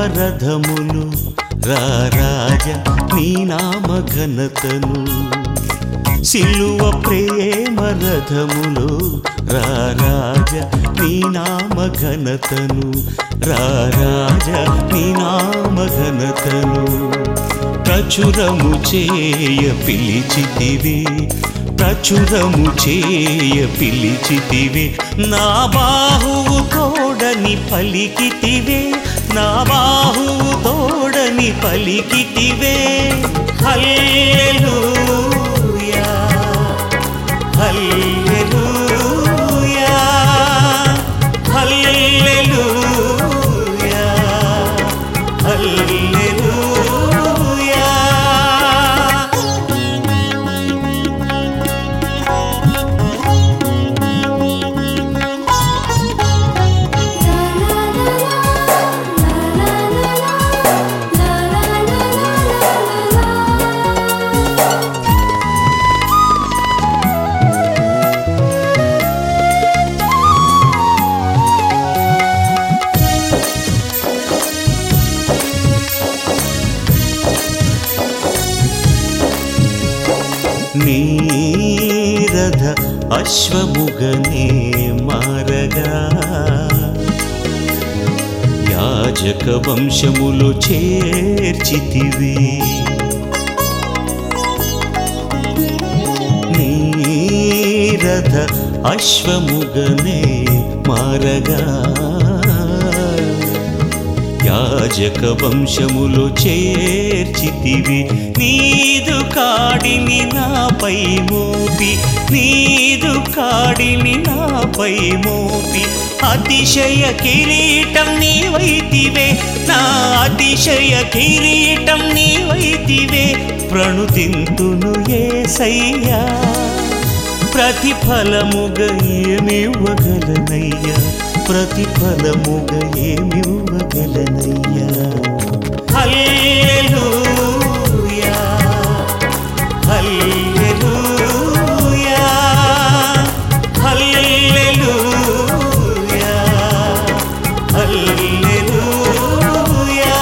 రథములు రారాజ నీ నామ ఘనతను సిలువ ప్రేమ రథములు రారాజ నీ నామ ఘనతను రారాజ నీ నామ ఘనతను ప్రచురము చేయ పిలిచితివే ప్రచురము చేయ పిలిచితివే నా బాహువు తోడని పలికితివే నా బాహువు తోడని పలికితివే హల్లెలూయా హల్లెలూయా హల్లెలూయా హల్లెలూయా నీరథ అశ్వముగనే మారగా యాజక వంశములో చేర్చితివి నీరథ అశ్వముగనే మారగా యాజక వంశములో చేర్చితివి నీదు కాడిని నాపై మోపి నీదు కాడిని నాపై మోపి అతిశయ కిరీటం నీవైతివే నా అతిశయ కిరీటం నీవైతివే ప్రణుతింతును యేసయ్యా ప్రతిఫలముగా ఏమివ్వగలనయ్యా ప్రతిఫలముగా ఏమివ్వగలనయ్యా హల్లెలూయా హల్లెలూయా హల్లెలూయా హల్లెలూయా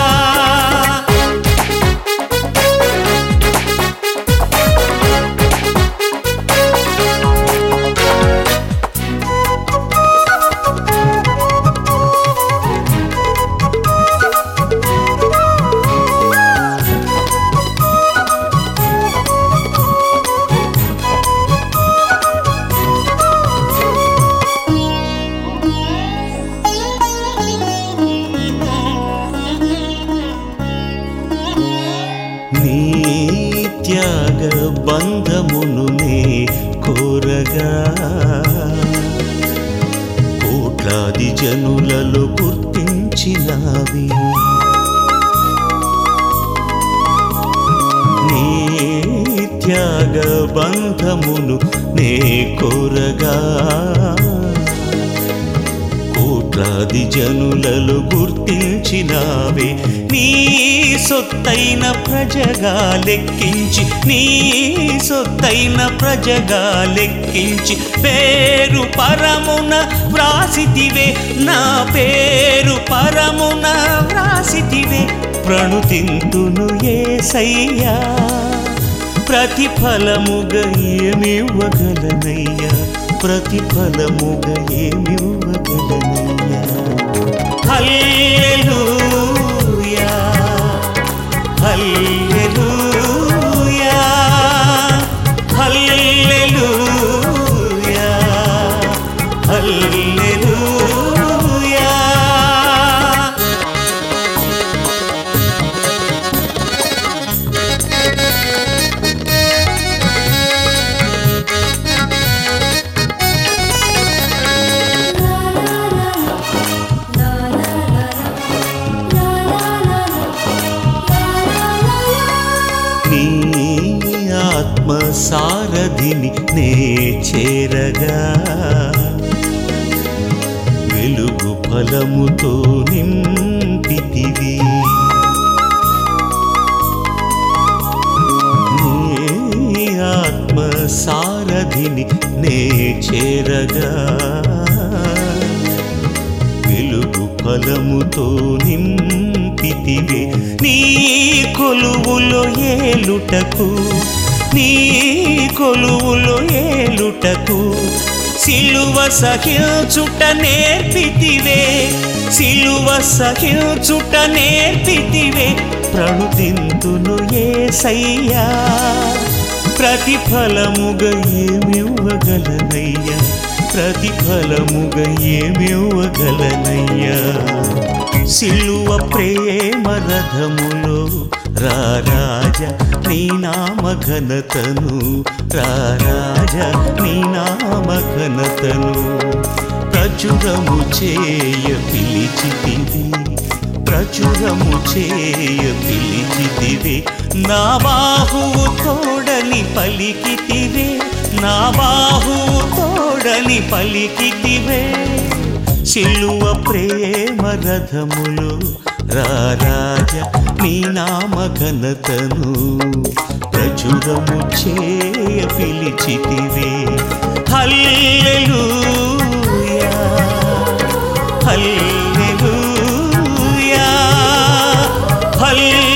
త్యాగ బంధమును నే కోరగా కోట్లాది జనులలో గుర్తించినావి నీ త్యాగ బంధమును నే కోరగా కోట్లాది జనులలో గుర్తించినావే నీ సొత్తైన ప్రజగా లెక్కించి నీ సొత్తైన ప్రజగా లెక్కించి పేరు పరమున వ్రాసితివే నా పేరు పరమున వ్రాసితివే ప్రణుతింతును యేసయ్యా ప్రతిఫలముగా ఏమివ్వగలనయ్యా ప్రతిఫలముగా ఏమివ్వగలనయ్యా హల్లెలూయా హల్లెలూయా హల్లెలూయా హల్లెలూయా సారథిని నే చేరగా వెలుగు ఫలముతో నింపితివి నీ ఆత్మ సారథిని నే చేరగా వెలుగు ఫలముతో నింపి నింపితివే నీ కొలువులో ఏలుటకు నీ కొలువులో ఏలుటకు సిలువ సహించుట నేర్పితివే సిలువ సహించుట నేర్పితివే ప్రణుతింతును యేసయ్యా ప్రతిఫలముగా ఏమివ్వగలనయ్యా ప్రతిఫలముగా ఏమివ్వగలనయ్యా సిలువ ప్రేమ రథములో రారాజా నీ నామ ఘనతను రారాజా నీ నామ ఘనతను ప్రచురము చేయ పిలిచితివి ప్రచురము చేయ పిలిచితివే నా బాహువు తోడని పలికితివే నా బాహువు తోడని పలికితివే సిలువ ప్రేమ రథములో రారాజా నీ నామ ఘనతను ప్రచురము చేయ పిలిచితివే హల్లెలూయా హల్లెలూయా హల్లెలూయా